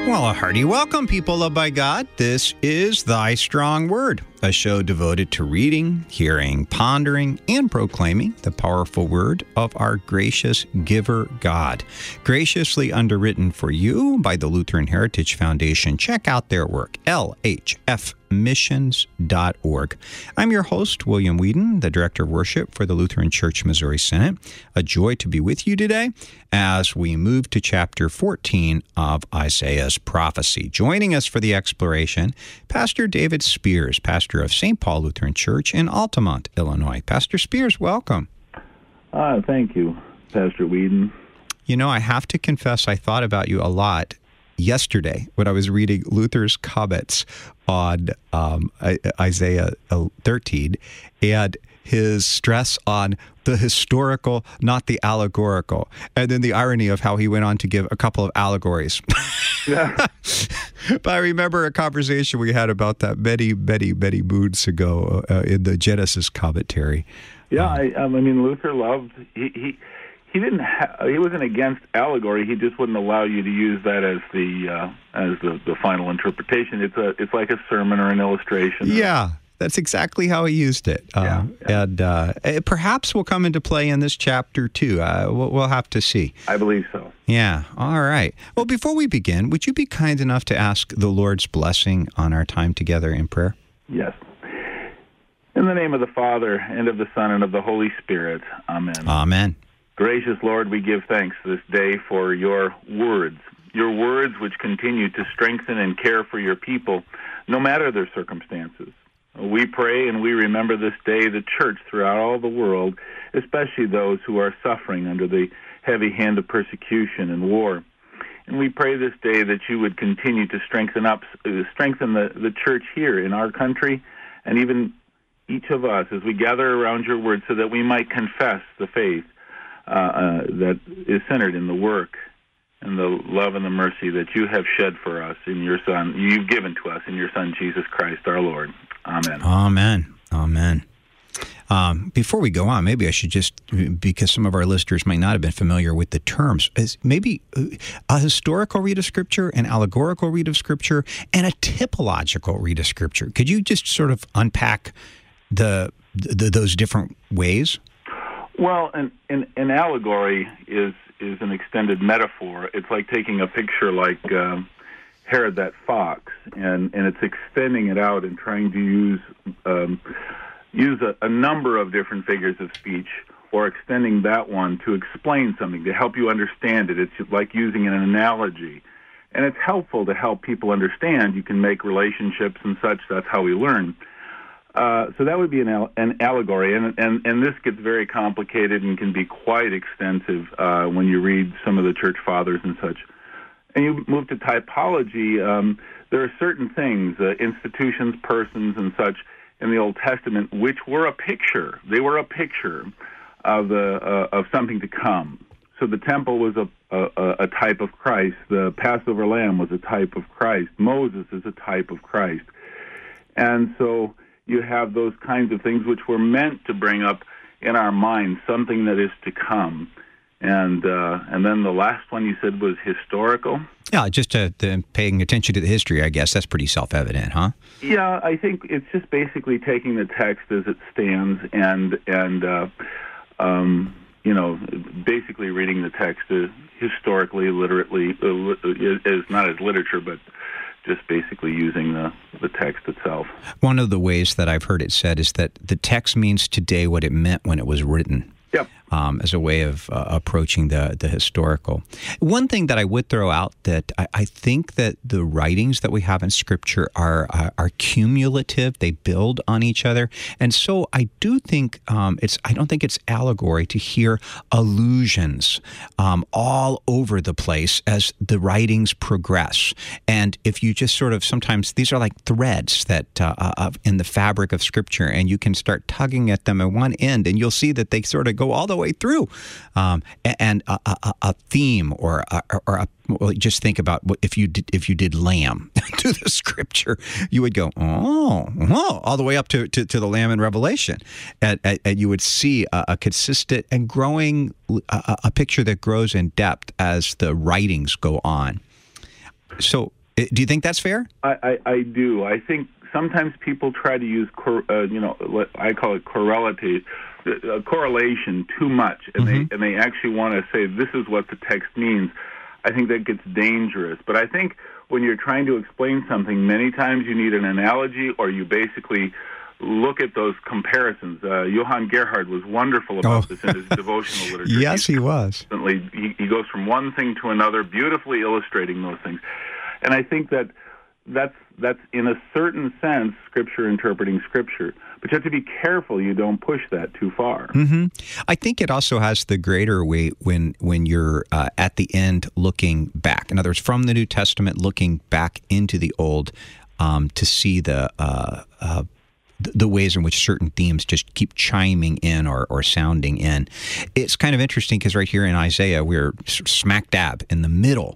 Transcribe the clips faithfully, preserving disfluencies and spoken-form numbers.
Well, a hearty welcome, people loved by God. This is Thy Strong Word, a show devoted to reading, hearing, pondering, and proclaiming the powerful word of our gracious giver God. Graciously underwritten for you by the Lutheran Heritage Foundation. Check out their work, L H F missions dot org. I'm your host, William Whedon, the Director of Worship for the Lutheran Church Missouri Synod. A joy to be with you today as we move to chapter fourteen of Isaiah's prophecy. Joining us for the exploration, Pastor David Spears, pastor of Saint Paul Lutheran Church in Altamont, Illinois. Pastor Spears, welcome. Uh, thank you, Pastor Whedon. You know, I have to confess I thought about you a lot yesterday when I was reading Luther's comments on um, Isaiah thirteen and his stress on the historical, not the allegorical, and then the irony of how he went on to give a couple of allegories. Yeah. But I remember a conversation we had about that many, many, many moons ago uh, in the Genesis commentary. Yeah, um, I, I mean, Luther loved, he he, he didn't, ha- he wasn't against allegory. He just wouldn't allow you to use that as the uh, as the, the final interpretation. It's a it's like a sermon or an illustration. Yeah. That's exactly how he used it. Yeah, uh, yeah. And uh, it perhaps will come into play in this chapter, too. Uh, we'll, we'll have to see. I believe so. Yeah. All right. Well, before we begin, would you be kind enough to ask the Lord's blessing on our time together in prayer? Yes. In the name of the Father, and of the Son, and of the Holy Spirit. Amen. Amen. Gracious Lord, we give thanks this day for your words, your words which continue to strengthen and care for your people, no matter their circumstances. We pray and we remember this day the church throughout all the world, especially those who are suffering under the heavy hand of persecution and war. And we pray this day that you would continue to strengthen up, uh, strengthen the, the church here in our country, and even each of us as we gather around your word, so that we might confess the faith uh, uh, that is centered in the work and the love and the mercy that you have shed for us in your Son, you've given to us in your Son, Jesus Christ, our Lord. Amen. Amen. Amen. Um, before we go on, maybe I should just, because some of our listeners might not have been familiar with the terms, is maybe a historical read of Scripture, an allegorical read of Scripture, and a typological read of Scripture. Could you just sort of unpack the, the those different ways? Well, an, an, an allegory is is an extended metaphor. It's like taking a picture like uh, Herod that fox, and, and it's extending it out and trying to use um, use a, a number of different figures of speech, or extending that one to explain something, to help you understand it. It's like using an analogy. And it's helpful to help people understand. You can make relationships and such. That's how we learn. Uh, so that would be an, al- an allegory, and, and and this gets very complicated and can be quite extensive uh, when you read some of the church fathers and such. And you move to typology, um, there are certain things, uh, institutions, persons, and such in the Old Testament, which were a picture. They were a picture of the uh, of something to come. So the temple was a, a, a type of Christ. The Passover lamb was a type of Christ. Moses is a type of Christ. And so you have those kinds of things which were meant to bring up in our minds something that is to come. And uh, and then the last one you said was historical? Yeah, just to, to paying attention to the history, I guess. That's pretty self-evident, huh? Yeah, I think it's just basically taking the text as it stands and, and uh, um, you know, basically reading the text uh, historically, literately, uh, as not as literature, but just basically using the, the text itself. One of the ways that I've heard it said is that the text means today what it meant when it was written. Yep. Um, as a way of uh, approaching the the historical. One thing that I would throw out that I, I think that the writings that we have in Scripture are, are are cumulative. They build on each other, and so I do think um, it's. I don't think it's allegory to hear allusions um, all over the place as the writings progress. And if you just sort of sometimes these are like threads that uh, uh, in the fabric of Scripture, and you can start tugging at them at one end, and you'll see that they sort of go all the way through, um, and a, a, a theme or a, or a, well, just think about what if you did, if you did lamb to the Scripture, you would go oh, oh all the way up to, to, to the lamb in Revelation, and, and you would see a, a consistent and growing a, a picture that grows in depth as the writings go on. So Do you think that's fair? I, I, I do. I think sometimes people try to use, cor- uh, you know, what I call it correlative, uh, correlation too much, and mm-hmm. they and they actually want to say this is what the text means. I think that gets dangerous. But I think when you're trying to explain something, many times you need an analogy, or you basically look at those comparisons. Uh, Johann Gerhard was wonderful about oh. this in his devotional literature. Yes, he was. He, he goes from one thing to another, beautifully illustrating those things. And I think that that's, that's in a certain sense, Scripture interpreting Scripture. But you have to be careful you don't push that too far. Mm-hmm. I think it also has the greater weight when when you're uh, at the end looking back. In other words, from the New Testament, looking back into the Old um, to see the uh, uh, the ways in which certain themes just keep chiming in or, or sounding in. It's kind of interesting because right here in Isaiah, we're smack dab in the middle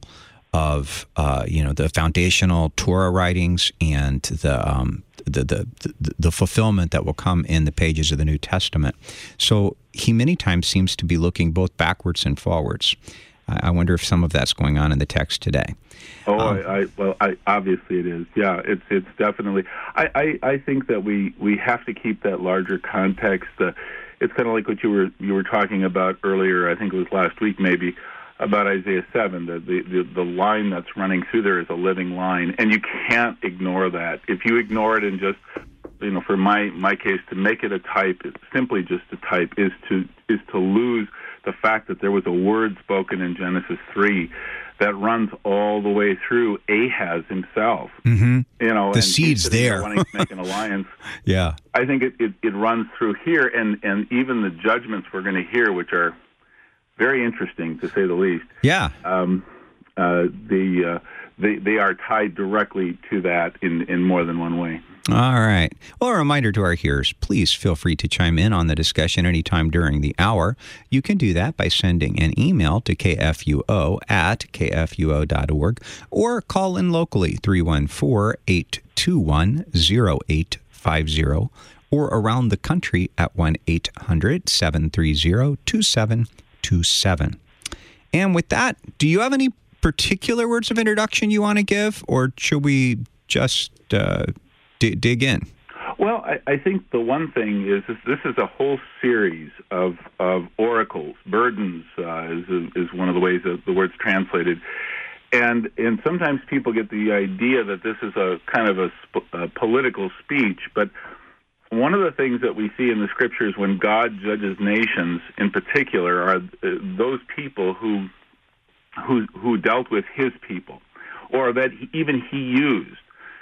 of uh, you know the foundational Torah writings and the, um, the, the the the fulfillment that will come in the pages of the New Testament. So he many times seems to be looking both backwards and forwards. I, I wonder if some of that's going on in the text today. Oh, um, I, I, well, I, obviously it is. Yeah, it's it's definitely. I, I, I think that we, we have to keep that larger context. Uh, it's kind of like what you were you were talking about earlier. I think it was last week, maybe. About Isaiah seven, the, the, the line that's running through there is a living line, and you can't ignore that. If you ignore it and just, you know, for my, my case, to make it a type, simply just a type, is to is to lose the fact that there was a word spoken in Genesis three that runs all the way through Ahaz himself. Mm-hmm. You know, the and seed's there. Wanting to make an alliance. Yeah, I think it, it, it runs through here, and, and even the judgments we're going to hear, which are very interesting, to say the least. Yeah. Um, uh, the uh, they they are tied directly to that in, in more than one way. All right. Well, a reminder to our hearers, please feel free to chime in on the discussion anytime during the hour. You can do that by sending an email to k f u o at k f u o dot org or call in locally, three one four, eight two one, zero eight five zero, or around the country at one eight hundred, seven three zero, two seven two seven. And with that, do you have any particular words of introduction you want to give, or should we just uh, d- dig in? Well, I, I think the one thing is this, this is a whole series of, of oracles. Burdens uh, is, is one of the ways that the word's translated. And and sometimes people get the idea that this is a kind of a, sp- a political speech, but one of the things that we see in the Scriptures when God judges nations in particular are those people who who, who dealt with His people, or that he, even He used.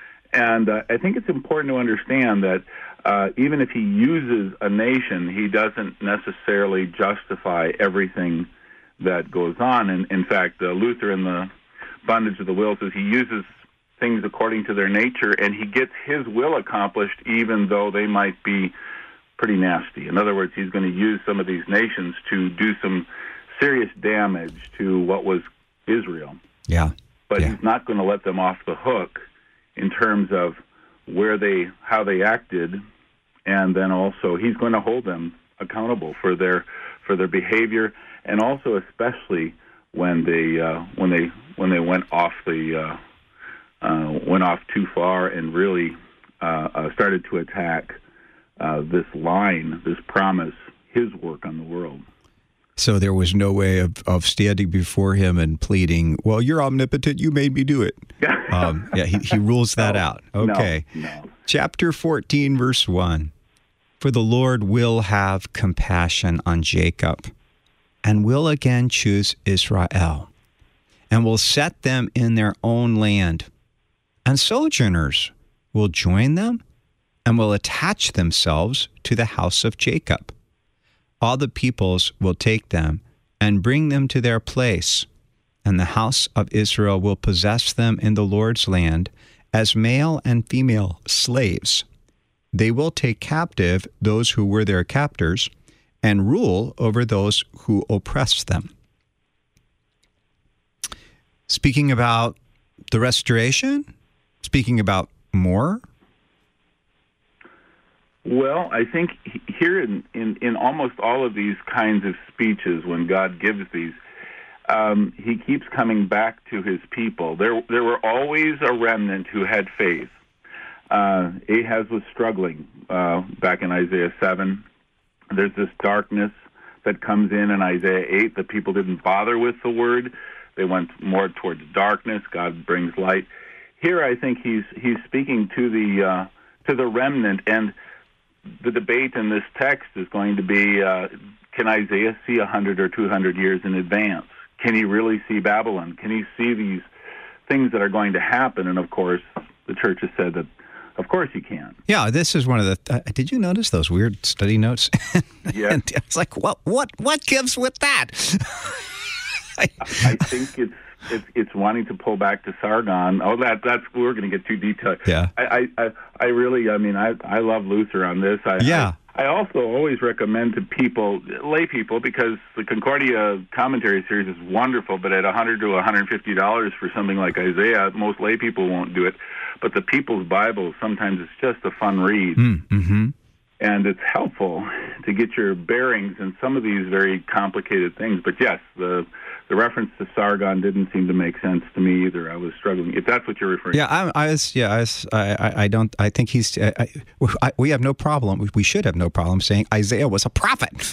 And uh, I think it's important to understand that uh, even if He uses a nation, He doesn't necessarily justify everything that goes on. And in fact, uh, Luther in the Bondage of the Will says He uses things according to their nature, and He gets His will accomplished even though they might be pretty nasty. In other words, He's going to use some of these nations to do some serious damage to what was Israel. Yeah. But yeah. He's not going to let them off the hook in terms of where they, how they acted, and then also He's going to hold them accountable for their for their behavior, and also especially when they uh, when they when they went off the uh, Uh, went off too far and really uh, uh, started to attack uh, this line, this promise, His work on the world. So there was no way of, of standing before Him and pleading, well, You're omnipotent, You made me do it. um, yeah, he, he rules that no, out. Okay. No, no. Chapter fourteen, verse one. For the Lord will have compassion on Jacob and will again choose Israel and will set them in their own land. And sojourners will join them and will attach themselves to the house of Jacob. All the peoples will take them and bring them to their place, and the house of Israel will possess them in the Lord's land as male and female slaves. They will take captive those who were their captors and rule over those who oppress them. Speaking about the restoration, speaking about more? Well, I think here in, in, in almost all of these kinds of speeches, when God gives these, um, he keeps coming back to his people. There, there were always a remnant who had faith. Uh, Ahaz was struggling uh, back in Isaiah seven. There's this darkness that comes in in Isaiah eight. The people didn't bother with the word. They went more towards darkness. God brings light. Here, I think he's he's speaking to the uh, to the remnant, and the debate in this text is going to be: uh, can Isaiah see a hundred or two hundred years in advance? Can he really see Babylon? Can he see these things that are going to happen? And of course, the church has said that. Of course you can. Yeah, this is one of the. Uh, did you notice those weird study notes? Yeah, it's like what what what gives with that? I, I think it's, it's it's wanting to pull back to Sargon. Oh, that that's we're going to get too detailed. Yeah, I I, I really I mean I I love Luther on this. I, yeah. I, I also always recommend to people, lay people, because the Concordia commentary series is wonderful, but at one hundred to one hundred fifty dollars for something like Isaiah, most lay people won't do it. But the People's Bible, sometimes it's just a fun read. Mm-hmm. And it's helpful to get your bearings in some of these very complicated things. But yes, the the reference to Sargon didn't seem to make sense to me either. I was struggling. If that's what you're referring yeah, to. Yeah, I, I was. Yeah, I, was, I, I don't. I think he's. I, I, we have no problem. We should have no problem saying Isaiah was a prophet,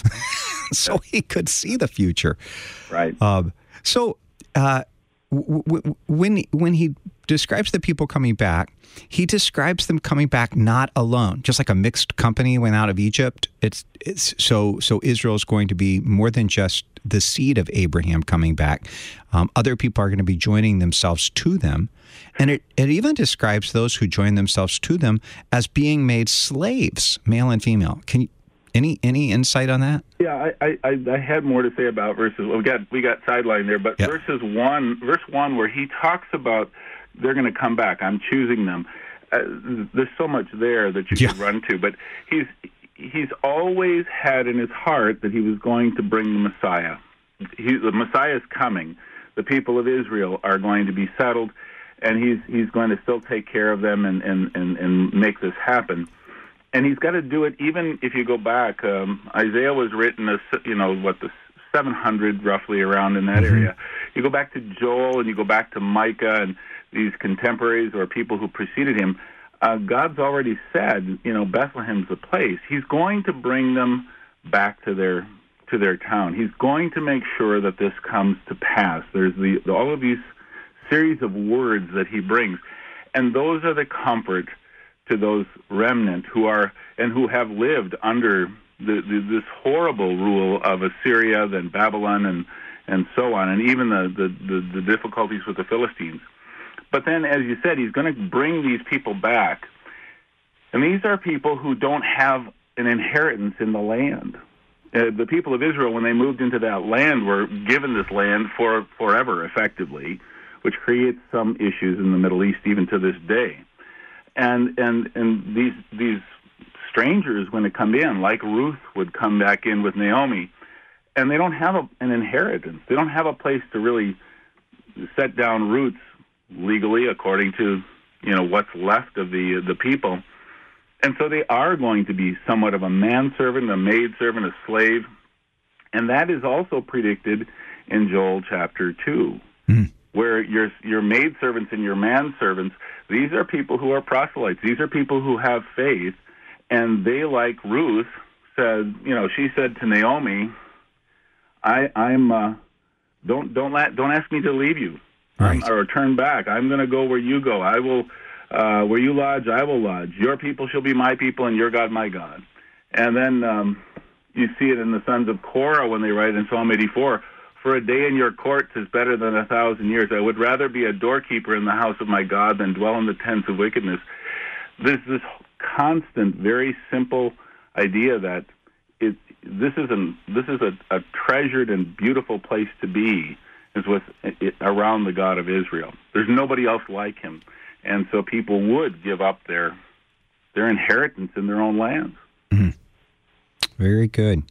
so he could see the future. Right. Um, so uh, w- w- when when he describes the people coming back, he describes them coming back not alone, just like a mixed company went out of Egypt. It's it's so so Israel's going to be more than just the seed of Abraham coming back. Um, other people are going to be joining themselves to them, and it it even describes those who join themselves to them as being made slaves, male and female. Can you, any any insight on that? Yeah, I, I, I had more to say about verses. We got we got sidelined there, but yep. verses one, verse one, where he talks about they're going to come back. I'm choosing them. Uh, there's so much there that you yeah. could run to, but he's he's always had in his heart that he was going to bring the Messiah. He, the Messiah is coming. The people of Israel are going to be settled, and he's he's going to still take care of them and and, and, and make this happen. And he's got to do it even if you go back. Um, Isaiah was written, as you know, what the seven hundred roughly around in that mm-hmm. area. You go back to Joel and you go back to Micah and these contemporaries or people who preceded him, uh, God's already said, you know, Bethlehem's the place. He's going to bring them back to their to their town. He's going to make sure that this comes to pass. There's the all of these series of words that he brings, and those are the comfort to those remnant who are and who have lived under the, the, this horrible rule of Assyria, then Babylon, and and so on, and even the the, the, the difficulties with the Philistines. But then, as you said, he's going to bring these people back. And these are people who don't have an inheritance in the land. Uh, the people of Israel, when they moved into that land, were given this land for forever, effectively, which creates some issues in the Middle East even to this day. And and and these these strangers, when they come in, like Ruth would come back in with Naomi, and they don't have a, an inheritance. They don't have a place to really set down roots legally, according to, you know, what's left of the the people. And so they are going to be somewhat of a manservant, a maidservant, a slave. And that is also predicted in Joel chapter two, mm. where your your maidservants and your manservants, these are people who are proselytes. These are people who have faith. And they, like Ruth, said, you know, she said to Naomi, I, I'm, uh, don't, don't, let, don't ask me to leave you. Right. Or turn back. I'm going to go where you go. I will, uh, where you lodge, I will lodge. Your people shall be my people, and your God my God. And then um, you see it in the sons of Korah when they write in Psalm eighty-four, for a day in your courts is better than a thousand years. I would rather be a doorkeeper in the house of my God than dwell in the tents of wickedness. There's this constant, very simple idea that it, this is, an, this is a, a treasured and beautiful place to be, is with it, around the God of Israel. There's nobody else like him. And so people would give up their their inheritance in their own lands. Mm-hmm. Very good.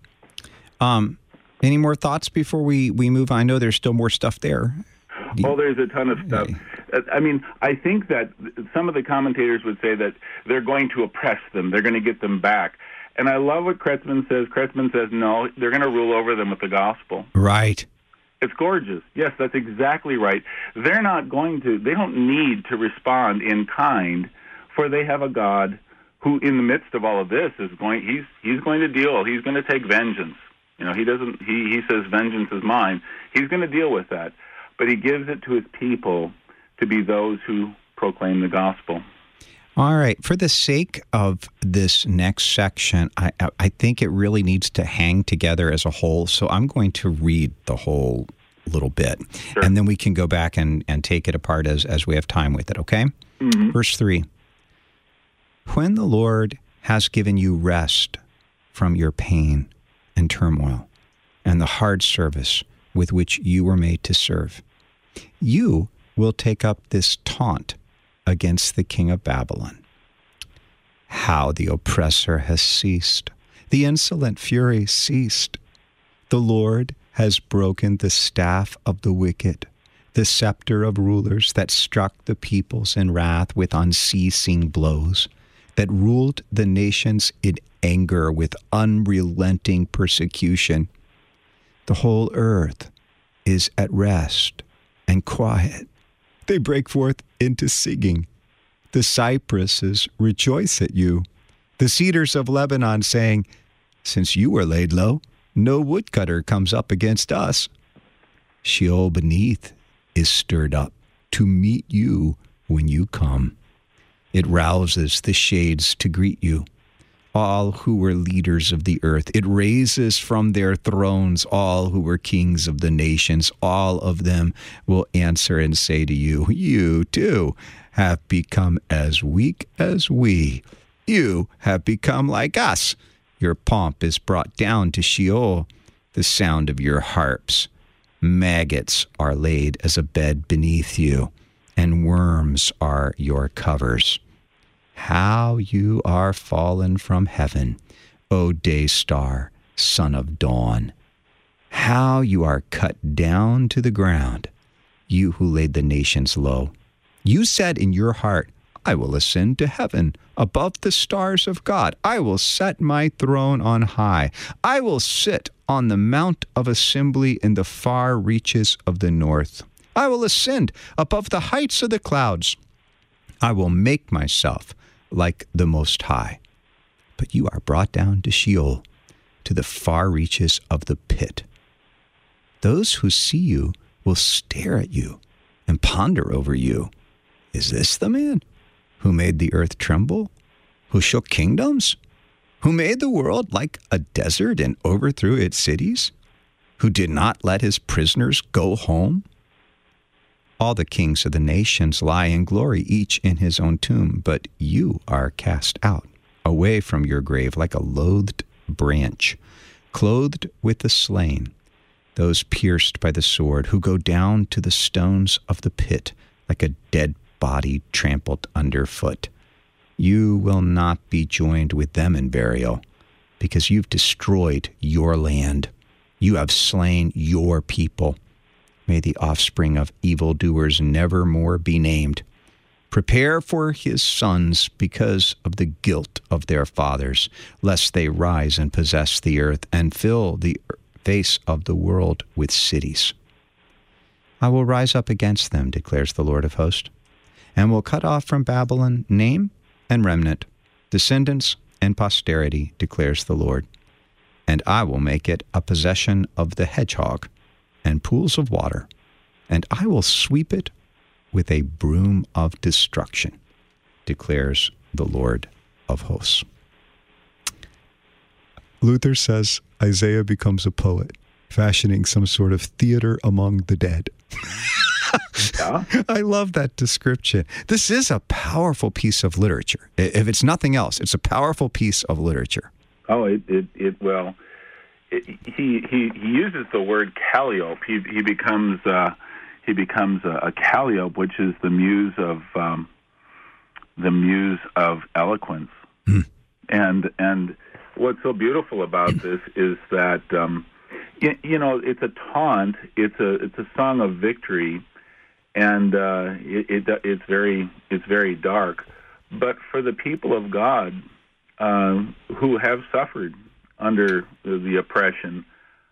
Um, any more thoughts before we, we move on? I know there's still more stuff there. Oh, there's a ton of stuff. I mean, I think that some of the commentators would say that they're going to oppress them. They're going to get them back. And I love what Kretzmann says. Kretzmann says, no, they're going to rule over them with the gospel. Right. It's gorgeous. Yes, that's exactly right. They're not going to, they don't need to respond in kind, for they have a God who, in the midst of all of this, is going, he's, he's going to deal, he's going to take vengeance. You know, he doesn't, he, he says, vengeance is mine. He's going to deal with that. But he gives it to his people to be those who proclaim the gospel. All right. For the sake of this next section, I, I think it really needs to hang together as a whole. So I'm going to read the whole little bit, sure. and then we can go back and, and take it apart as, as we have time with it, okay? Mm-hmm. Verse three. When the Lord has given you rest from your pain and turmoil and the hard service with which you were made to serve, you will take up this taunt against the king of Babylon. How the oppressor has ceased, the insolent fury ceased. The Lord has broken the staff of the wicked, the scepter of rulers that struck the peoples in wrath with unceasing blows, that ruled the nations in anger with unrelenting persecution. The whole earth is at rest and quiet. They break forth into singing. The cypresses rejoice at you. The cedars of Lebanon saying, since you were laid low, no woodcutter comes up against us. Sheol beneath is stirred up to meet you when you come. It rouses the shades to greet you, all who were leaders of the earth. It raises from their thrones all who were kings of the nations. All of them will answer and say to you, you too have become as weak as we. You have become like us. Your pomp is brought down to Sheol, the sound of your harps. Maggots are laid as a bed beneath you, and worms are your covers. How you are fallen from heaven, O day star, son of dawn. How you are cut down to the ground, you who laid the nations low. You said in your heart, I will ascend to heaven, above the stars of God. I will set my throne on high. I will sit on the mount of assembly in the far reaches of the north. I will ascend above the heights of the clouds. I will make myself like the Most High. But you are brought down to Sheol, to the far reaches of the pit. Those who see you will stare at you and ponder over you. Is this the man who made the earth tremble, who shook kingdoms, who made the world like a desert and overthrew its cities, who did not let his prisoners go home? All the kings of the nations lie in glory, each in his own tomb, but you are cast out, away from your grave like a loathed branch, clothed with the slain, those pierced by the sword, who go down to the stones of the pit like a dead body trampled underfoot. You will not be joined with them in burial, because you've destroyed your land. You have slain your people. May the offspring of evildoers never more be named. Prepare for his sons because of the guilt of their fathers, lest they rise and possess the earth and fill the face of the world with cities. I will rise up against them, declares the Lord of hosts, and will cut off from Babylon name and remnant, descendants and posterity, declares the Lord. And I will make it a possession of the hedgehog and pools of water, and I will sweep it with a broom of destruction, declares the Lord of hosts. Luther says Isaiah becomes a poet, fashioning some sort of theater among the dead. Yeah. I love that description. This is a powerful piece of literature. If it's nothing else, it's a powerful piece of literature. Oh, it, it, it well, it, he, he, he uses the word calliope. He, he becomes, uh, he becomes a, a calliope, which is the muse of, um, the muse of eloquence. Mm. And, and what's so beautiful about this is that, um, you, you know, it's a taunt. It's a, it's a song of victory. And uh, it, it, it's very it's very dark, but for the people of God uh, who have suffered under the oppression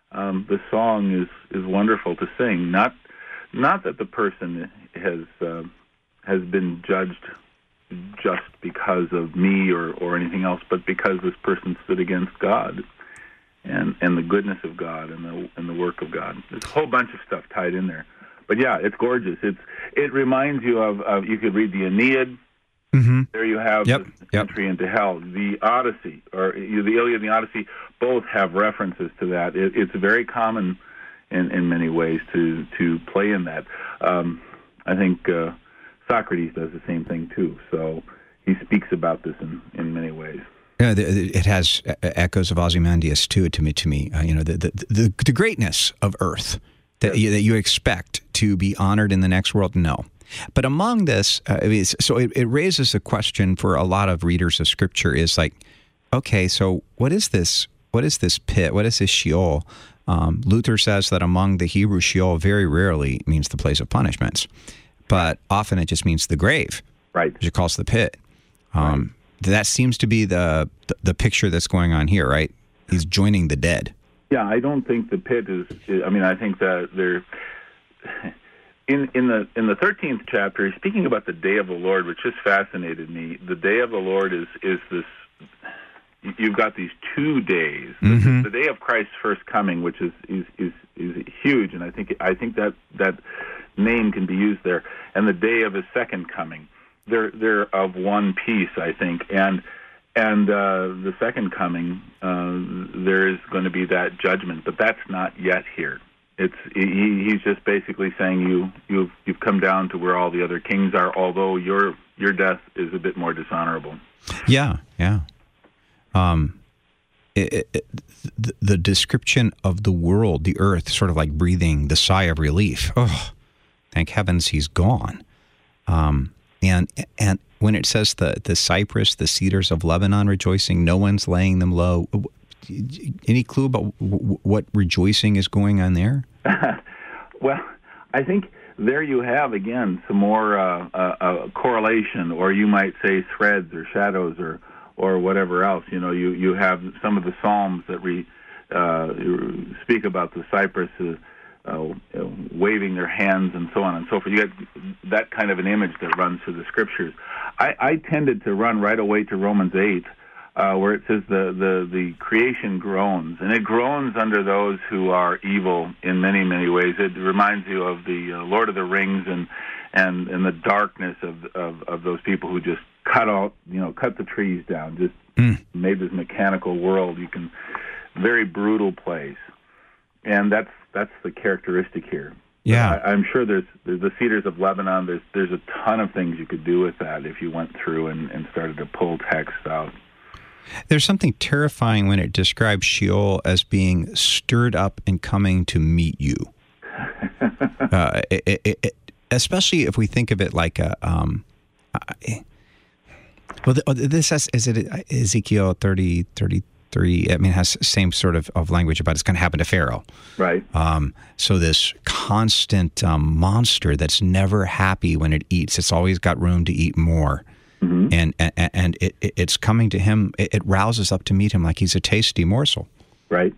um, the song is, is wonderful to sing. Not not that the person has uh, has been judged just because of me or, or anything else, but because this person stood against God and and the goodness of God and the and the work of God. There's a whole bunch of stuff tied in there. But yeah, it's gorgeous. It's it reminds you of, of you could read the Aeneid. Mm-hmm. There you have yep. the yep. entry into hell. The Odyssey, or the Iliad and the Odyssey, both have references to that. It, it's very common in, in many ways to, to play in that. Um, I think uh, Socrates does the same thing too. So he speaks about this in, in many ways. Yeah, it has echoes of Ozymandias too. To me, to me, uh, you know, the, the the the greatness of Earth that yes. you, that you expect to be honored in the next world. No. But among this, uh, it is, so it, it raises a question for a lot of readers of Scripture is like, okay, so what is this? What is this pit? What is this Sheol? Um, Luther says that among the Hebrew, Sheol very rarely means the place of punishments, but often it just means the grave, right? Which it calls the pit. Um, right. That seems to be the, the the picture that's going on here, right? He's joining the dead. Yeah, I don't think the pit is. I mean, I think that they're. In in the in the thirteenth chapter, he's speaking about the day of the Lord, which just fascinated me. The day of the Lord is is this. You've got these two days. Mm-hmm. The, the day of Christ's first coming, which is, is is is huge, and I think I think that that name can be used there. And the day of His second coming, they're they're of one piece, I think. And and uh, the second coming, uh, there is going to be that judgment, but that's not yet here. It's he, he's just basically saying you you've you've come down to where all the other kings are, although your your death is a bit more dishonorable. Yeah, yeah. Um, it, it, the, the description of the world, the earth, sort of like breathing the sigh of relief. Oh, thank heavens he's gone. Um, and and when it says the the cypress, the cedars of Lebanon rejoicing, no one's laying them low. Any clue about w- what rejoicing is going on there? Well, I think there you have, again, some more uh, uh, uh, correlation, or you might say threads or shadows or, or whatever else. You know, you, you have some of the Psalms that we uh, speak about the cypress uh, uh, waving their hands and so on and so forth. You get that kind of an image that runs through the Scriptures. I, I tended to run right away to Romans eight, Uh, where it says the, the, the creation groans, and it groans under those who are evil in many, many ways. It reminds you of the uh, Lord of the Rings and and, and the darkness of, of of those people who just cut out, you know, cut the trees down, just mm. made this mechanical world. You can very brutal place, and that's that's the characteristic here. Yeah, I, I'm sure there's, there's the cedars of Lebanon. There's there's a ton of things you could do with that if you went through and, and started to pull text out. There's something terrifying when it describes Sheol as being stirred up and coming to meet you. uh, it, it, it, especially if we think of it like a, um, I, well, this has, is it Ezekiel thirty, thirty-three? I mean, it has the same sort of, of language about it's going to happen to Pharaoh. Right. Um, so this constant um, monster that's never happy when it eats, it's always got room to eat more. Mm-hmm. And and, and it, it, it's coming to him, it, it rouses up to meet him like he's a tasty morsel. Right.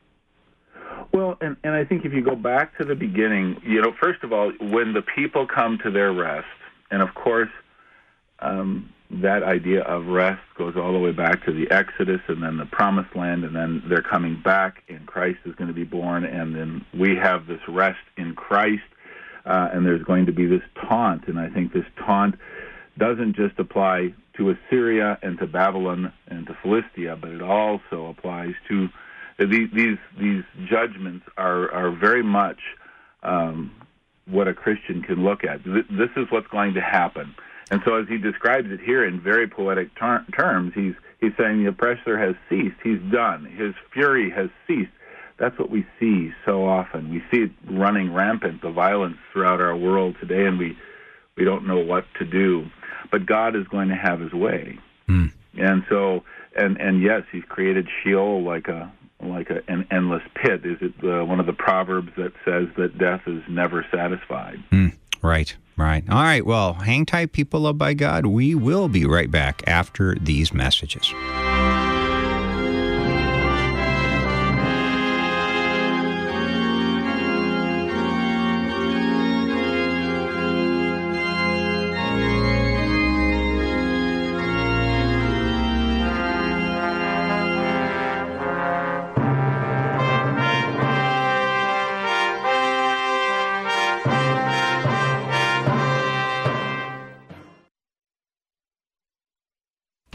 Well, and, and I think if you go back to the beginning, you know, first of all, when the people come to their rest, and of course, um, that idea of rest goes all the way back to the Exodus and then the Promised Land, and then they're coming back, and Christ is going to be born, and then we have this rest in Christ, uh, and there's going to be this taunt, and I think this taunt doesn't just apply to Assyria and to Babylon and to Philistia, but it also applies to these these, these judgments are, are very much um, what a Christian can look at. This is what's going to happen. And so as he describes it here in very poetic ter- terms, he's he's saying the oppressor has ceased. He's done. His fury has ceased. That's what we see so often. We see it running rampant, the violence throughout our world today, and we, we don't know what to do. But God is going to have his way. Mm. And so, and, and yes, he's created Sheol like a like a, an endless pit. Is it uh, one of the Proverbs that says that death is never satisfied? Mm. Right, right. All right, well, hang tight, people loved by God. We will be right back after these messages.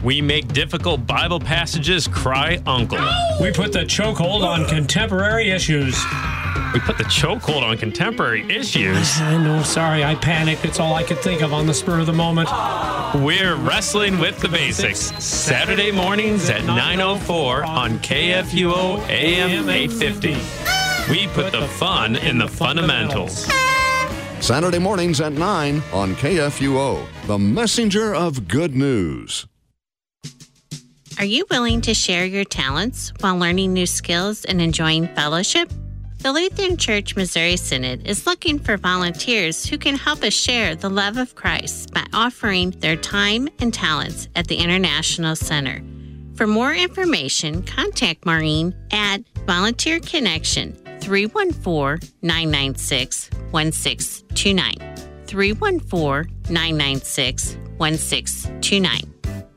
We make difficult Bible passages cry uncle. We put the chokehold on contemporary issues. We put the chokehold on contemporary issues. I know, sorry, I panicked. It's all I could think of on the spur of the moment. We're Wrestling with the Basics. Saturday mornings at nine oh four on K F U O A M eight fifty. We put the fun in the fundamentals. Saturday mornings at nine on K F U O, the messenger of good news. Are you willing to share your talents while learning new skills and enjoying fellowship? The Lutheran Church Missouri Synod is looking for volunteers who can help us share the love of Christ by offering their time and talents at the International Center. For more information, contact Maureen at Volunteer Connection, three one four, nine nine six, one six two nine, three one four, nine nine six, one six two nine.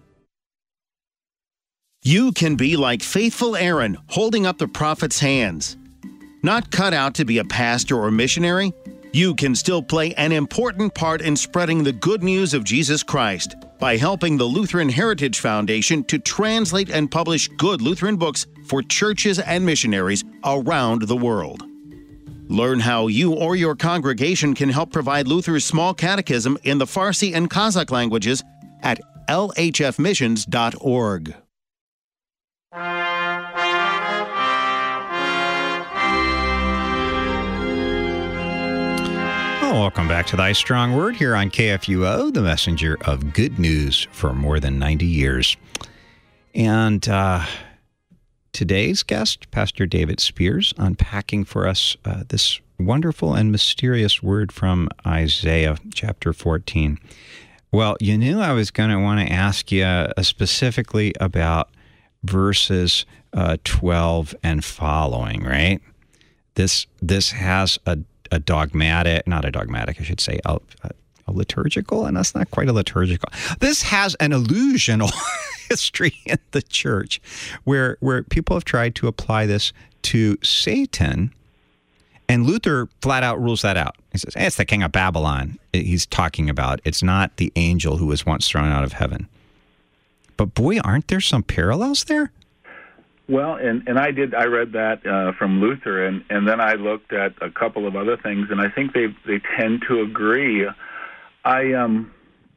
You can be like faithful Aaron holding up the prophet's hands. Not cut out to be a pastor or missionary, you can still play an important part in spreading the good news of Jesus Christ by helping the Lutheran Heritage Foundation to translate and publish good Lutheran books for churches and missionaries around the world. Learn how you or your congregation can help provide Luther's small catechism in the Farsi and Kazakh languages at L H F missions dot org. Welcome back to Thy Strong Word here on K F U O, the messenger of good news for more than ninety years. And uh, today's guest, Pastor David Spears, unpacking for us uh, this wonderful and mysterious word from Isaiah chapter fourteen. Well, you knew I was going to want to ask you uh, specifically about verses uh, twelve and following, right? This, this has a a dogmatic, not a dogmatic, I should say, a, a liturgical, and that's not quite a liturgical. This has an illusional history in the church where where people have tried to apply this to Satan, and Luther flat out rules that out. He says, hey, it's the king of Babylon he's talking about. It's not the angel who was once thrown out of heaven. But boy, aren't there some parallels there? Well, and, and I did. I read that uh, from Luther, and, and then I looked at a couple of other things, and I think they they tend to agree. I um,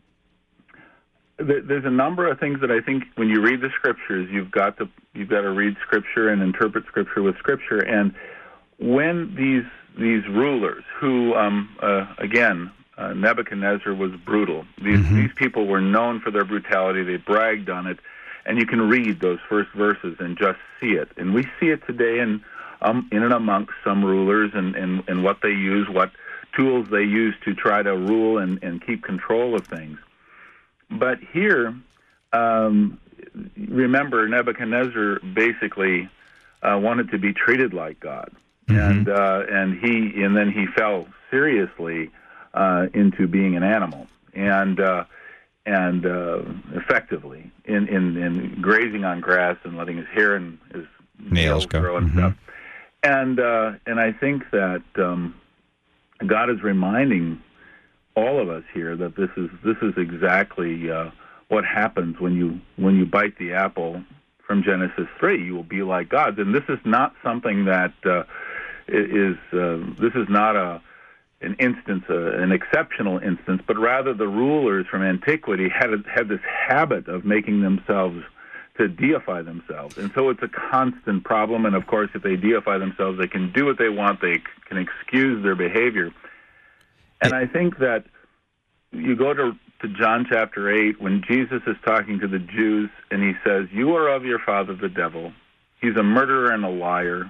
th- there's a number of things that I think when you read the scriptures, you've got to you've got to read scripture and interpret scripture with scripture. And when these these rulers, who um, uh, again, uh, Nebuchadnezzar was brutal. These mm-hmm. these people were known for their brutality. They bragged on it. And you can read those first verses and just see it. And we see it today in um, in and amongst some rulers and, and, and what they use, what tools they use to try to rule and, and keep control of things. But here, um, remember, Nebuchadnezzar basically uh, wanted to be treated like God. Mm-hmm. And uh, and he and then he fell seriously uh, into being an animal. And... Uh, and uh, effectively in, in, in grazing on grass and letting his hair and his nails go. grow and mm-hmm. stuff. And uh, and I think that um, God is reminding all of us here that this is this is exactly uh, what happens when you when you bite the apple from Genesis three. You will be like God. And this is not something that uh, is uh, this is not a an instance, uh, an exceptional instance, but rather the rulers from antiquity had a, had this habit of making themselves to deify themselves. And so it's a constant problem, and of course if they deify themselves, they can do what they want, they c- can excuse their behavior. And I think that you go to, to John chapter eight, when Jesus is talking to the Jews, and he says, you are of your father the devil, he's a murderer and a liar.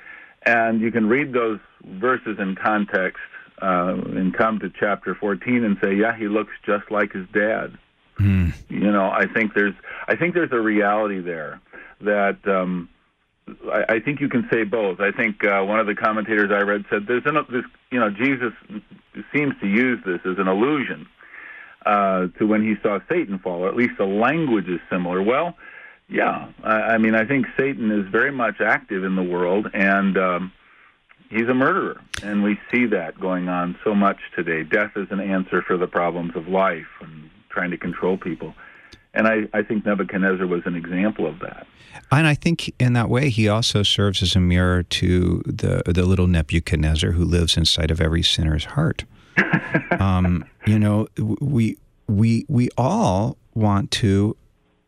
And you can read those verses in context, Uh, and come to chapter fourteen and say, yeah, he looks just like his dad. Mm. You know, I think there's, I think there's a reality there that um, I, I think you can say both. I think uh, one of the commentators I read said there's, an, this, you know, Jesus seems to use this as an allusion uh, to when he saw Satan fall, or at least the language is similar. Well, yeah, I, I mean, I think Satan is very much active in the world, and um, he's a murderer, and we see that going on so much today. Death is an answer for the problems of life and trying to control people. And I, I think Nebuchadnezzar was an example of that. And I think in that way, he also serves as a mirror to the the little Nebuchadnezzar who lives inside of every sinner's heart. um, you know, we we we all want to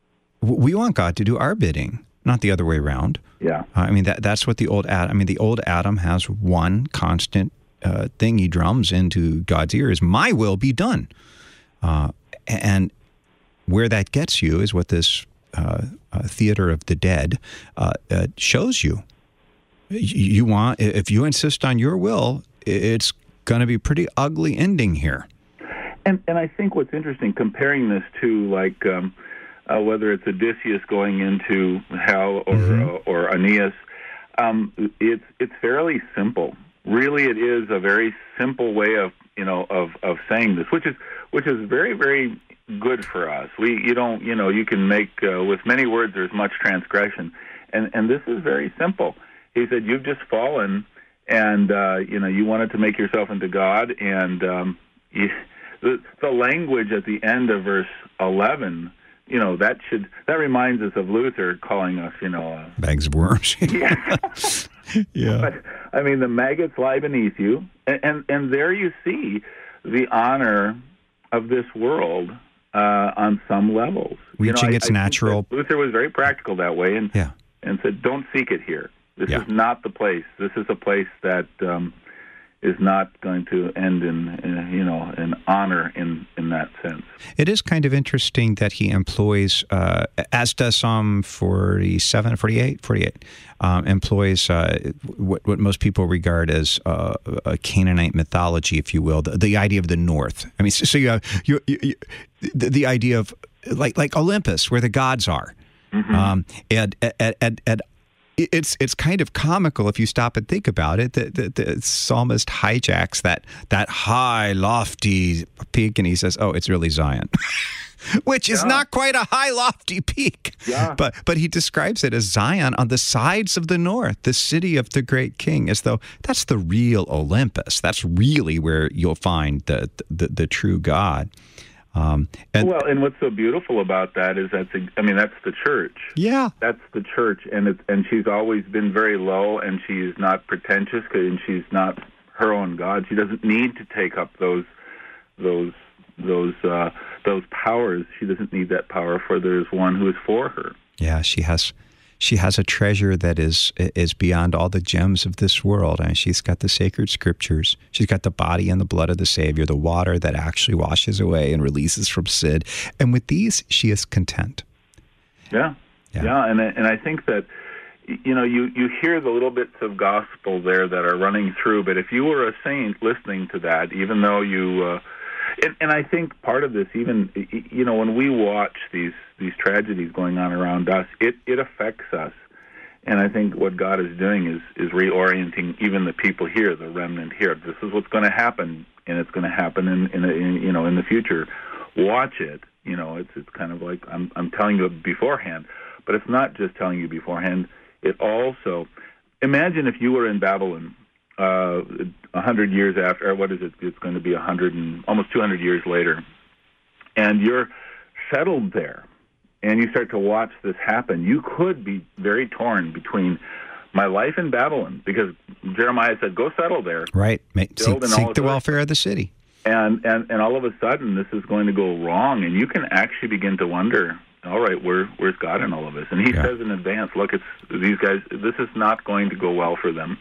we want God to do our bidding, not the other way around. Yeah, uh, I mean that that's what the old Adam. I mean, the old Adam has one constant uh, thing he drums into God's ears: "My will be done," uh, and where that gets you is what this uh, uh, theater of the dead uh, uh, shows you. you. You want, if you insist on your will, it's going to be a pretty ugly ending here. And and I think what's interesting, comparing this to like um, uh, whether it's Odysseus going into hell or mm-hmm. uh, or Aeneas, um, it's it's fairly simple. Really, it is a very simple way of you know of, of saying this, which is which is very very. good for us. We, you don't, you know, you can make uh, with many words. There's much transgression, and and this is very simple. He said, "You've just fallen, and uh, you know, you wanted to make yourself into God." And um, you, the the language at the end of verse eleven, you know, that should that reminds us of Luther calling us, you know, uh, bags of worms. yeah, yeah. But, I mean, the maggots lie beneath you, and and, and there you see the honor of this world. Uh, on some levels. Reaching you know, I, its I natural... Luther was very practical that way and yeah. and said, don't seek it here. This yeah. is not the place. This is a place that um, is not going to end in, in, you know, in honor in, in that sense. It is kind of interesting that he employs, uh, as does Psalm forty-seven, forty-eight, forty-eight, um, employs uh, what, what most people regard as uh, a Canaanite mythology, if you will, the, the idea of the north. I mean, so, so you have you, you, you, the, the idea of like like Olympus, where the gods are, mm-hmm. um, and, and, and, and It's it's kind of comical if you stop and think about it. The, the, the psalmist hijacks that that high, lofty peak, and he says, "Oh, it's really Zion," which is yeah. not quite a high, lofty peak. Yeah. But but he describes it as Zion on the sides of the north, the city of the great king, as though that's the real Olympus. That's really where you'll find the the, the true God. Um, and, well, and what's so beautiful about that is that's, I mean, that's the church. Yeah. That's the church, and it's, and she's always been very low, and she's not pretentious, and she's not her own God. She doesn't need to take up those, those, those, uh, those powers. She doesn't need that power, for there is one who is for her. Yeah, she has... She has a treasure that is is beyond all the gems of this world. And she's got the sacred scriptures. She's got the body and the blood of the Savior, the water that actually washes away and releases from sin. And with these, she is content. Yeah, yeah, yeah. and and I think that, you know, you, you hear the little bits of gospel there that are running through, but if you were a saint listening to that, even though you... Uh, And, and I think part of this, even, you know, when we watch these these tragedies going on around us, it, it affects us. And I think what God is doing is, is reorienting even the people here, the remnant here. This is what's going to happen, and it's going to happen in, in, in you know in the future. Watch it. You know, it's it's kind of like I'm I'm telling you beforehand, but it's not just telling you beforehand. It also, imagine if you were in Babylon. Uh, a hundred years after, or what is it? It's going to be a hundred and almost two hundred years later, and you're settled there, and you start to watch this happen. You could be very torn between my life in Babylon, because Jeremiah said, "Go settle there." Right. Seek, seek the welfare of the city. And, and and all of a sudden, this is going to go wrong, and you can actually begin to wonder, all right, where where's God in all of this? And He yeah. says in advance, look, it's these guys. This is not going to go well for them.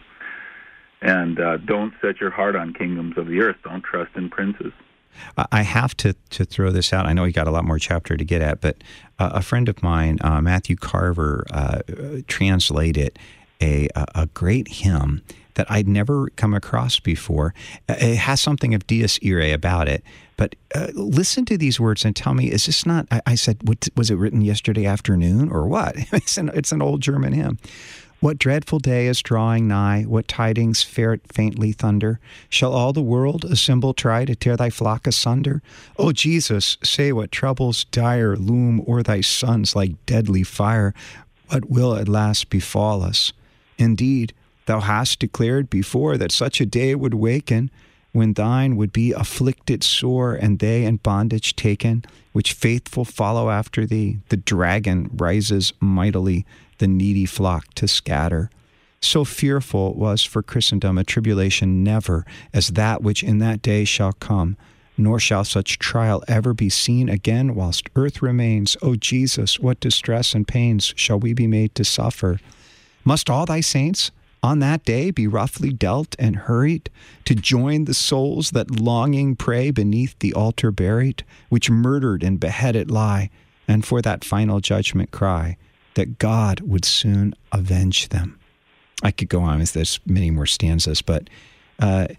And uh, don't set your heart on kingdoms of the earth. Don't trust in princes. I have to, to throw this out. I know we got a lot more chapter to get at, but uh, a friend of mine, uh, Matthew Carver, uh, translated a, a great hymn that I'd never come across before. It has something of Dies Irae about it, but uh, listen to these words and tell me, is this not, I, I said, what, was it written yesterday afternoon or what? It's an, it's an old German hymn. What dreadful day is drawing nigh? What tidings fair faintly thunder? Shall all the world assemble try to tear thy flock asunder? O Jesus, say what troubles dire loom o'er thy sons like deadly fire. What will at last befall us? Indeed, thou hast declared before that such a day would waken, when thine would be afflicted sore, and they in bondage taken, which faithful follow after thee. The dragon rises mightily, the needy flock to scatter. So fearful was for Christendom a tribulation never as that which in that day shall come, nor shall such trial ever be seen again whilst earth remains. O Jesus, what distress and pains shall we be made to suffer? Must all thy saints on that day be roughly dealt and hurried to join the souls that longing pray beneath the altar buried, which murdered and beheaded lie, and for that final judgment cry that God would soon avenge them? I could go on with this many more stanzas, but uh,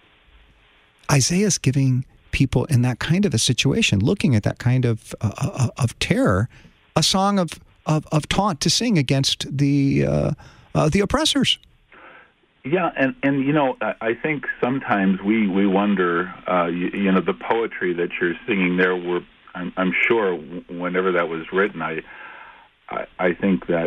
Isaiah's giving people in that kind of a situation, looking at that kind of uh, of terror, a song of, of, of taunt to sing against the uh, uh, the oppressors. Yeah, and, and you know, I think sometimes we, we wonder, uh, you, you know, the poetry that you're singing there, were, I'm, I'm sure whenever that was written, I, I, I think that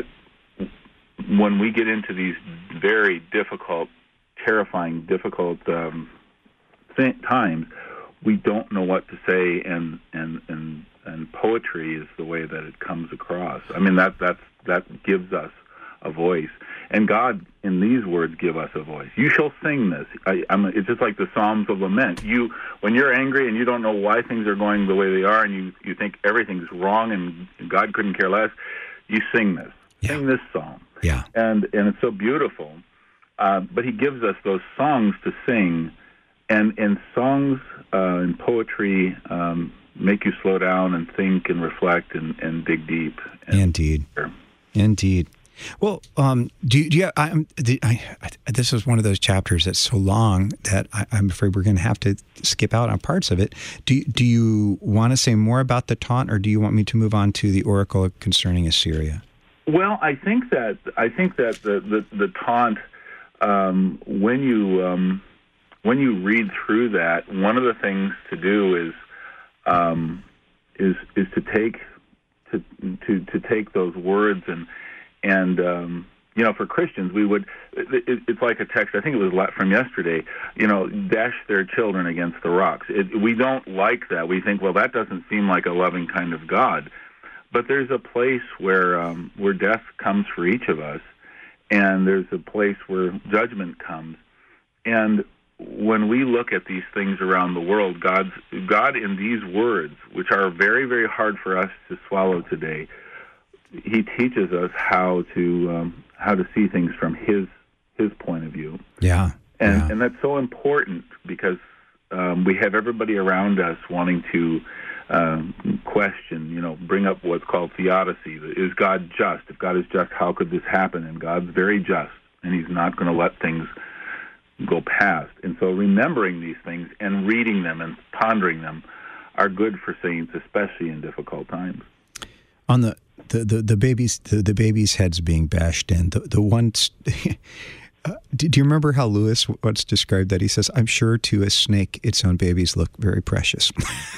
when we get into these very difficult, terrifying, difficult um, th- times, we don't know what to say, and, and, and, and poetry is the way that it comes across. I mean, that that's, that gives us a voice. And God, in these words, give us a voice. You shall sing this. I, I'm, it's just like the Psalms of Lament. You, when you're angry and you don't know why things are going the way they are, and you, you think everything's wrong and God couldn't care less, you sing this. Yeah. Sing this psalm. Yeah. And and it's so beautiful. Uh, but he gives us those songs to sing, and, and songs uh, and poetry um, make you slow down and think and reflect and, and dig deep. And Indeed. Share. Indeed. Well, um, do you, do you I, I, I, this is one of those chapters that's so long that I, I'm afraid we're going to have to skip out on parts of it. Do, do you want to say more about the taunt, or do you want me to move on to the oracle concerning Assyria? Well, I think that I think that the the, the taunt, um, when you um, when you read through that, one of the things to do is um, is is to take to to to take those words and and um, you know, for Christians, we would it, it's like a text. I think it was from yesterday. You know, dash their children against the rocks. It, we don't like that. We think, well, that doesn't seem like a loving kind of God. But there's a place where um, where death comes for each of us, and there's a place where judgment comes. And when we look at these things around the world, God's God in these words, which are very, very hard for us to swallow today, He teaches us how to um, how to see things from His His point of view. Yeah, and yeah. and that's so important because um, we have everybody around us wanting to. Um, question, you know, bring up what's called theodicy. Is God just? If God is just, how could this happen? And God's very just, and He's not going to let things go past. And so remembering these things and reading them and pondering them are good for saints, especially in difficult times. On the the, the, the baby's the, the baby's heads being bashed in, the the one. Uh, do, do you remember how Lewis once described that? He says, "I'm sure to a snake, its own babies look very precious."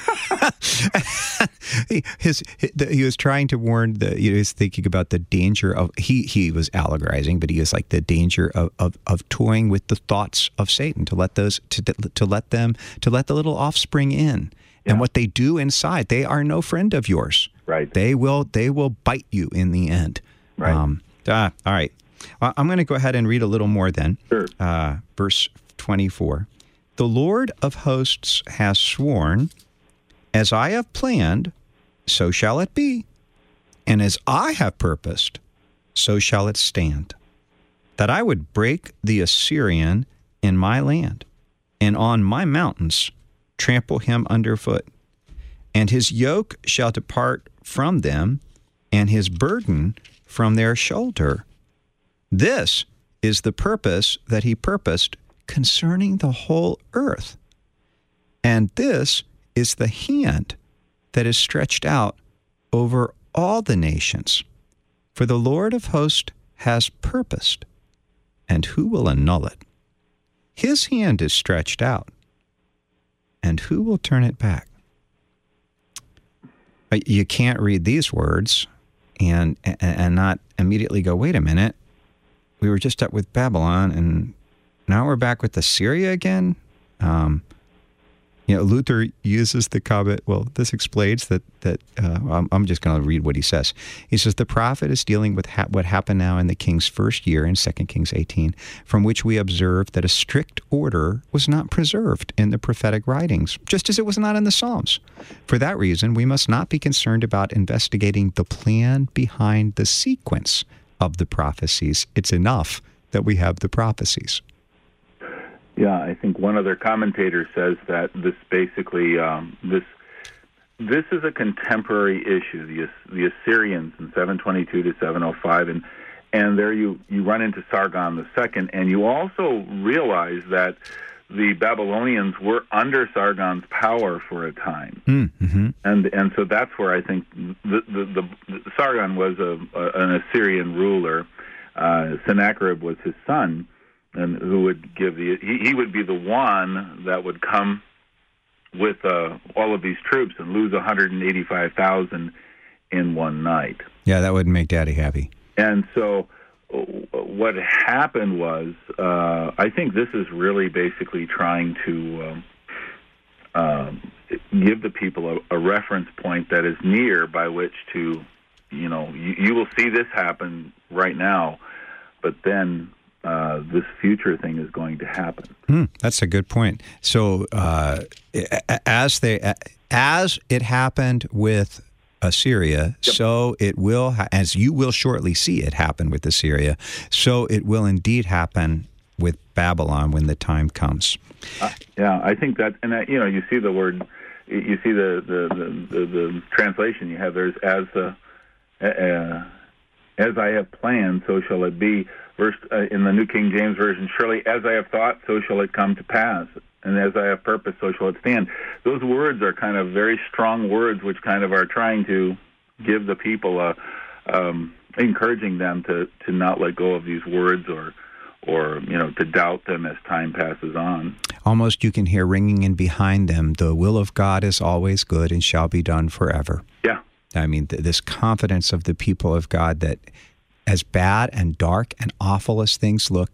he, his, he was trying to warn the. He was thinking about the danger of he. He was allegorizing, but he was like the danger of, of, of toying with the thoughts of Satan, to let those to to let them to let the little offspring in, yeah. And what they do inside, they are no friend of yours. Right. They will they will bite you in the end. Right. Um, ah, all right. Well, I'm going to go ahead and read a little more then. Sure. Uh, verse twenty-four. The Lord of hosts has sworn, as I have planned, so shall it be. And as I have purposed, so shall it stand. That I would break the Assyrian in my land, and on my mountains trample him underfoot. And his yoke shall depart from them, and his burden from their shoulder. This is the purpose that he purposed concerning the whole earth. And this is the hand that is stretched out over all the nations. For the Lord of hosts has purposed, and who will annul it? His hand is stretched out, and who will turn it back? You can't read these words and and not immediately go, wait a minute. We were just up with Babylon, and now we're back with Assyria again? Um, you know, Luther uses the comment, well, this explains that, that uh, I'm, I'm just going to read what he says. He says, the prophet is dealing with ha- what happened now in the king's first year in Second Kings eighteen, from which we observe that a strict order was not preserved in the prophetic writings, just as it was not in the Psalms. For that reason, we must not be concerned about investigating the plan behind the sequence of the prophecies. It's enough that we have the prophecies. Yeah, I think one other commentator says that this basically um, this this is a contemporary issue. The the Assyrians in seven twenty-two to seven oh five, and and there you, you run into Sargon the Second, and you also realize that the Babylonians were under Sargon's power for a time, mm-hmm. and and so that's where I think the the, the, the Sargon was a, a an Assyrian ruler. Uh, Sennacherib was his son. And who would give the? He, he would be the one that would come with uh, all of these troops and lose one hundred eighty-five thousand in one night. Yeah, that wouldn't make Daddy happy. And so, uh, what happened was, uh, I think this is really basically trying to um, um, give the people a, a reference point that is near by which to, you know, you, you will see this happen right now, but then. Uh, this future thing is going to happen. Hmm, that's a good point. So, uh, as they as it happened with Assyria, yep. so it will, ha- as you will shortly see it happen with Assyria, so it will indeed happen with Babylon when the time comes. Uh, yeah, I think that, and that, you know, you see the word, you see the the the, the, the translation you have. There's as the uh, as I have planned, so shall it be. Verse, uh, in the New King James Version, surely as I have thought, so shall it come to pass. And as I have purposed, so shall it stand. Those words are kind of very strong words, which kind of are trying to give the people, a, um, encouraging them to, to not let go of these words or, or you know, to doubt them as time passes on. Almost you can hear ringing in behind them, the will of God is always good and shall be done forever. Yeah. I mean, th- this confidence of the people of God that as bad and dark and awful as things look,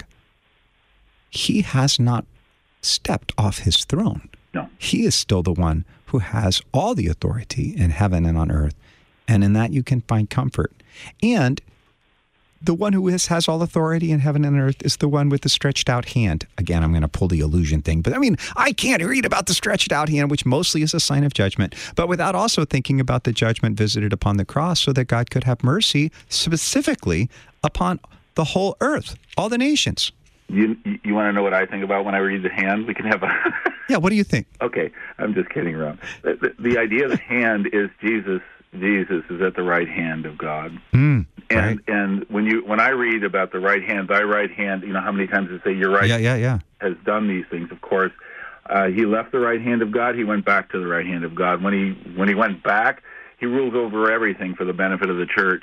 he has not stepped off his throne. No. He is still the one who has all the authority in heaven and on earth. And in that you can find comfort. And the one who is, has all authority in heaven and earth is the one with the stretched out hand. Again, I'm going to pull the illusion thing. But I mean, I can't read about the stretched out hand, which mostly is a sign of judgment, but without also thinking about the judgment visited upon the cross so that God could have mercy specifically upon the whole earth, all the nations. You you want to know what I think about when I read the hand? We can have a... Yeah, what do you think? Okay, I'm just kidding around. The, the, the idea of the hand is Jesus Jesus is at the right hand of God. Mm, and right. and when you when I read about the right hand, thy right hand, you know how many times it say your right yeah, yeah, yeah. has done these things, of course. Uh, he left the right hand of God, he went back to the right hand of God. When he when he went back, he rules over everything for the benefit of the church.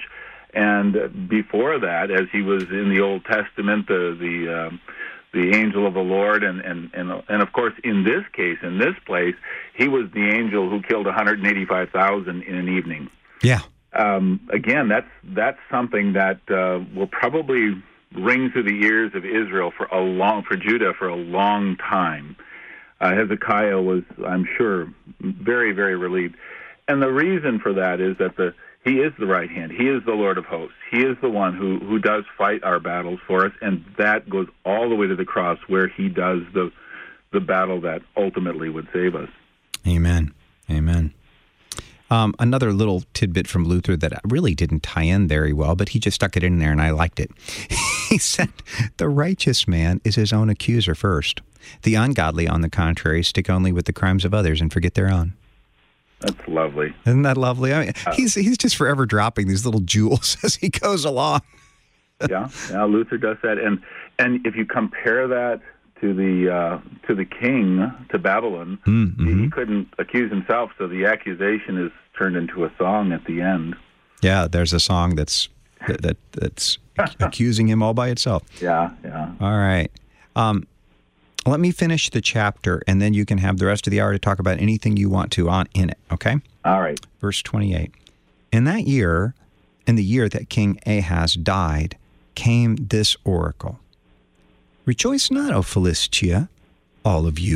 And before that, as he was in the Old Testament, the the um, the angel of the Lord, and, and, and, and of course, in this case, in this place, he was the angel who killed one hundred eighty-five thousand in an evening. Yeah. Um, again, that's that's something that uh, will probably ring through the ears of Israel for a long, for Judah for a long time. Uh, Hezekiah was, I'm sure, very, very relieved. And the reason for that is that the He is the right hand. He is the Lord of hosts. He is the one who, who does fight our battles for us, and that goes all the way to the cross where he does the the battle that ultimately would save us. Amen. Amen. Um, another little tidbit from Luther that really didn't tie in very well, but he just stuck it in there and I liked it. He said, the righteous man is his own accuser first. The ungodly, on the contrary, stick only with the crimes of others and forget their own. That's lovely. Isn't that lovely? I mean, uh, he's he's just forever dropping these little jewels as he goes along. yeah, yeah, Luther does that, and and if you compare that to the uh, to the king, to Babylon, mm-hmm. he couldn't accuse himself, so the accusation is turned into a song at the end. Yeah, there's a song that's that that's accusing him all by itself. Yeah, yeah. All right. Um, Let me finish the chapter, and then you can have the rest of the hour to talk about anything you want to on in it, okay? All right. Verse twenty-eight. In that year, in the year that King Ahaz died, came this oracle. Rejoice not, O Philistia, all of you,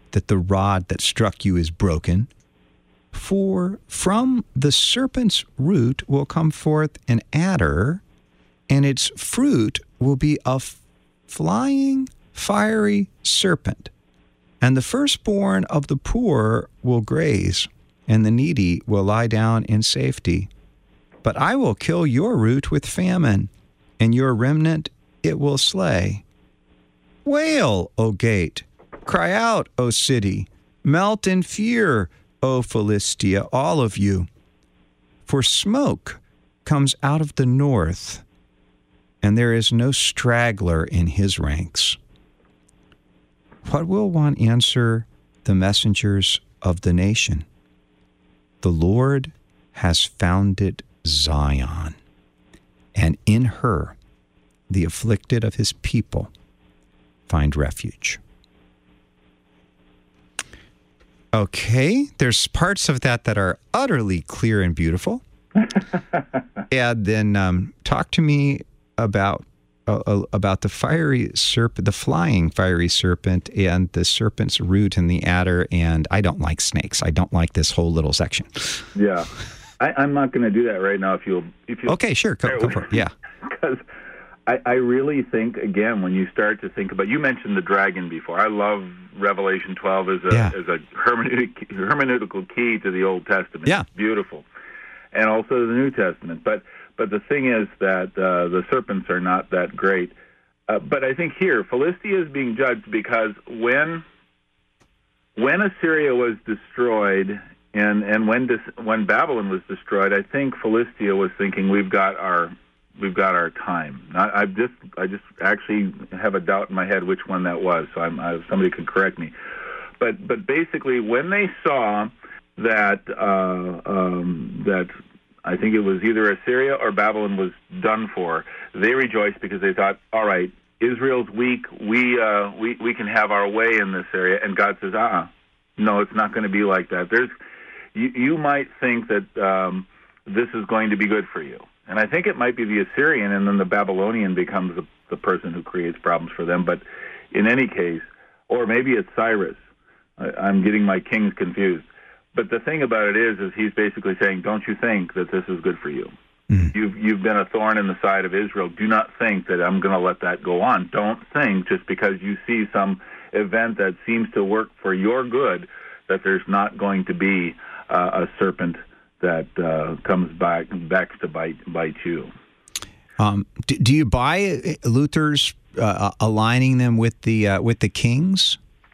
that the rod that struck you is broken. For from the serpent's root will come forth an adder, and its fruit will be a f- flying, fiery serpent. And the firstborn of the poor will graze, and the needy will lie down in safety. But I will kill your root with famine, and your remnant it will slay. Wail, O gate! Cry out, O city! Melt in fear, O Philistia, all of you. For smoke comes out of the north, and there is no straggler in his ranks. What will one answer the messengers of the nation? The Lord has founded Zion, and in her the afflicted of his people find refuge. Okay, there's parts of that that are utterly clear and beautiful. And then um, talk to me about uh, uh, about the fiery serpent, the flying fiery serpent, and the serpent's root and the adder. And I don't like snakes. I don't like this whole little section. Yeah, I, I'm not going to do that right now. If you'll, if you okay, sure, go, go for it. Yeah, because I, I really think, again, when you start to think about, you mentioned the dragon before. I love Revelation twelve as a Yeah. as a hermeneutic, hermeneutical key to the Old Testament. Yeah. It's beautiful, and also the New Testament. But but the thing is that uh, the serpents are not that great. Uh, but I think here, Philistia is being judged because when when Assyria was destroyed and and when dis, when Babylon was destroyed, I think Philistia was thinking, we've got our we've got our time. Not, I just I just actually have a doubt in my head which one that was. So I'm, I, somebody could correct me. But but basically, when they saw that uh, um, that I think it was either Assyria or Babylon was done for, they rejoiced because they thought, all right, Israel's weak. We uh, we we can have our way in this area. And God says, uh-uh, no, it's not going to be like that. There's you, you might think that um, this is going to be good for you. And I think it might be the Assyrian, and then the Babylonian becomes the, the person who creates problems for them. But in any case, or maybe it's Cyrus. I, I'm getting my kings confused. But the thing about it is, is he's basically saying, don't you think that this is good for you? Mm. You've, you've been a thorn in the side of Israel. Do not think that I'm going to let that go on. Don't think just because you see some event that seems to work for your good that there's not going to be uh, a serpent that uh, comes back back to bite bite you. Um, do, do you buy Luther's uh, aligning them with the uh, with the kings?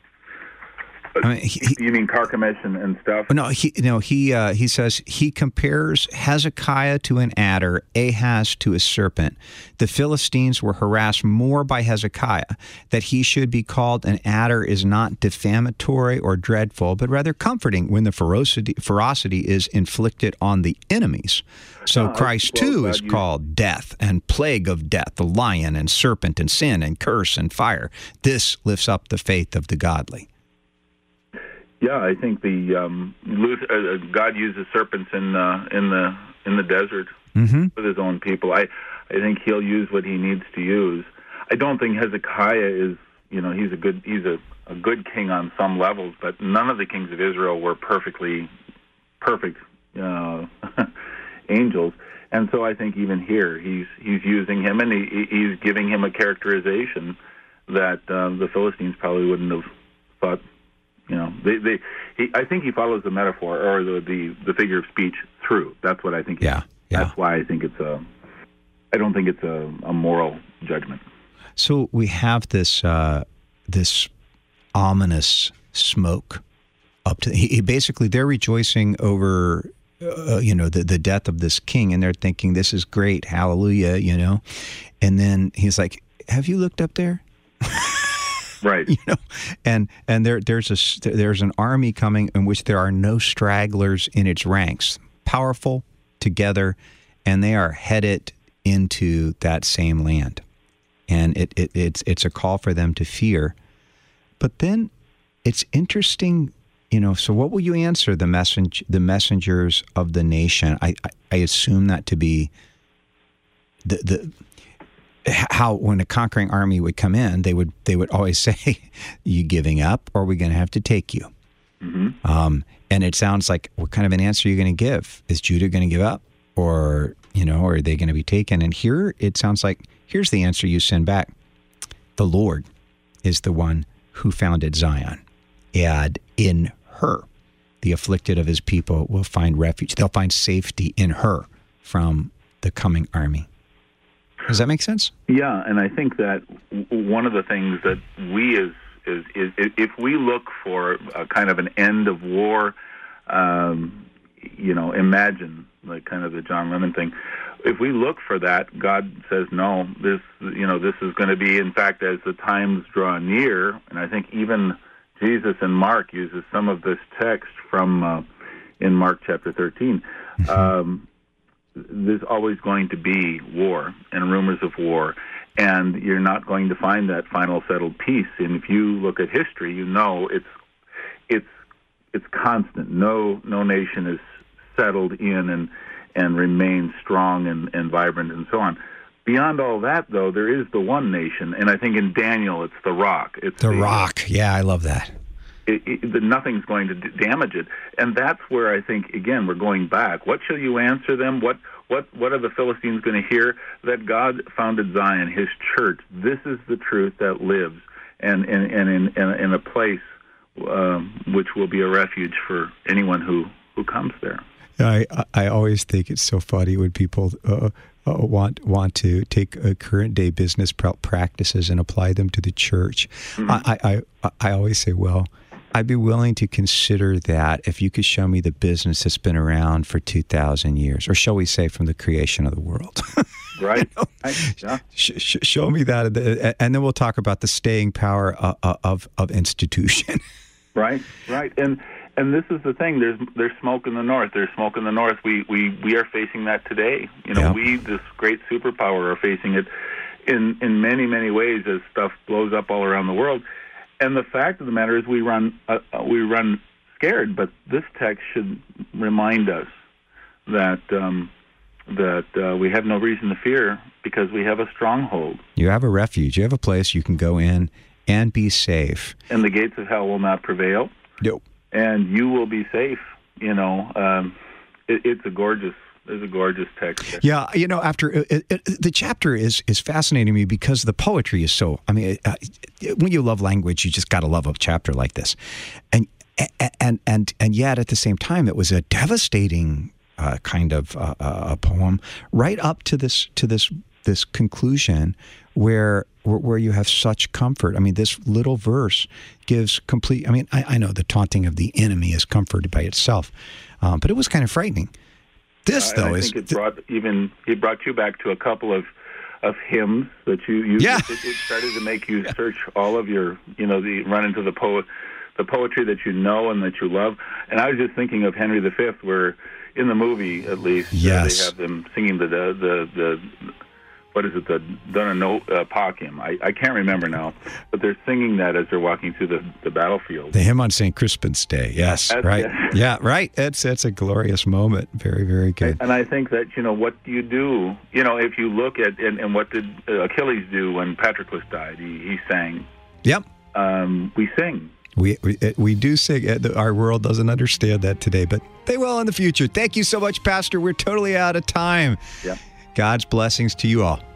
I mean, he, you mean Carchemish and, and stuff? No, he no he uh, he says he compares Hezekiah to an adder, Ahaz to a serpent. The Philistines were harassed more by Hezekiah. That he should be called an adder is not defamatory or dreadful, but rather comforting when the ferocity ferocity is inflicted on the enemies. So uh, Christ well, too God is used- called death and plague of death, the lion and serpent and sin and curse and fire. This lifts up the faith of the godly. Yeah, I think the um, Luther, uh, God uses serpents in uh, in the in the desert mm-hmm. with His own people. I I think He'll use what He needs to use. I don't think Hezekiah is, you know, he's a good he's a, a good king on some levels, but none of the kings of Israel were perfectly perfect uh, angels. And so I think even here he's he's using him, and he, he's giving him a characterization that uh, the Philistines probably wouldn't have thought. You know, they, they, he, I think he follows the metaphor or the, the, the figure of speech through. That's what I think. Yeah, yeah. That's why I think it's a. I don't think it's a, a moral judgment. So we have this uh, this ominous smoke up to. He, he basically, they're rejoicing over, uh, you know, the the death of this king, and they're thinking this is great, hallelujah, you know, and then he's like, "Have you looked up there?" Right. You know, and and there there's a there's an army coming in which there are no stragglers in its ranks, powerful together, and they are headed into that same land, and it, it it's it's a call for them to fear. But then it's interesting, you know. So what will you answer the message the messengers of the nation? I I, I assume that to be the the. how when a conquering army would come in, they would they would always say, "You giving up, or are we going to have to take you?" Mm-hmm. Um, and it sounds like, what kind of an answer are you going to give? Is Judah going to give up, or you know, or are they going to be taken? And here it sounds like, here's the answer you send back: the Lord is the one who founded Zion, and in her, the afflicted of his people will find refuge. They'll find safety in her from the coming army. Does that make sense? Yeah, and I think that w- one of the things that we as is, is, is if we look for a kind of an end of war, um, you know, imagine like kind of the John Lennon thing. If we look for that, God says no. This, you know, this is going to be, in fact, as the times draw near. And I think even Jesus in Mark uses some of this text from uh, in Mark chapter thirteen. Mm-hmm. Um, there's always going to be war and rumors of war, and you're not going to find that final settled peace. And if you look at history, you know it's it's it's constant. No no nation is settled in and and remains strong and, and vibrant and so on. Beyond all that, though, there is the one nation, and I think in Daniel it's the rock. It's the, the rock. Yeah, I love that. It, it, the, nothing's going to d- damage it, and that's where I think again we're going back. What shall you answer them? What what what are the Philistines going to hear? That God founded Zion, His church. This is the truth that lives, and and, and in, in in a place um, which will be a refuge for anyone who, who comes there. I I always think it's so funny when people uh, uh, want want to take uh, current day business practices and apply them to the church. Mm-hmm. I, I I always say, well, I'd be willing to consider that if you could show me the business that's been around for two thousand years, or shall we say from the creation of the world. Right. You know? Right. Yeah. Sh- sh- show me that, and then we'll talk about the staying power of of, of institution. Right, right. And and this is the thing, there's there's smoke in the north. There's smoke in the north. We we, we are facing that today. You know, yeah. we, this great superpower, are facing it in, in many, many ways as stuff blows up all around the world. And the fact of the matter is we run uh, we run scared, but this text should remind us that um, that uh, we have no reason to fear because we have a stronghold. You have a refuge. You have a place you can go in and be safe. And the gates of hell will not prevail. Nope. And you will be safe. You know, um, it, it's a gorgeous It's a gorgeous text there. Yeah, you know, after it, it, the chapter is is fascinating to me because the poetry is so. I mean, uh, when you love language, you just got to love a chapter like this, and and and and yet at the same time, it was a devastating uh, kind of uh, a poem, right up to this to this this conclusion where where you have such comfort. I mean, this little verse gives complete. I mean, I, I know the taunting of the enemy is comforted by itself, um, but it was kind of frightening. This, though, uh, I is... think it brought even it brought you back to a couple of, of hymns that you... you yeah. It, it started to make you search all of your, you know, the run into the poet, the poetry that you know and that you love. And I was just thinking of Henry the Fifth, where in the movie, at least, yes. uh, they have them singing the... the, the, the what is it, the Donna No uh, Park hymn? I, I can't remember now, but they're singing that as they're walking through the, the battlefield. The hymn on Saint Crispin's Day, yes, That's, right. Yeah. yeah, right. It's it's a glorious moment. Very, very good. And I think that, you know, what do you do? You know, if you look at, and, and what did Achilles do when Patroclus died? He, he sang. Yep. Um, we sing. We, we we do sing. Our world doesn't understand that today, but they will in the future. Thank you so much, Pastor. We're totally out of time. Yep. God's blessings to you all.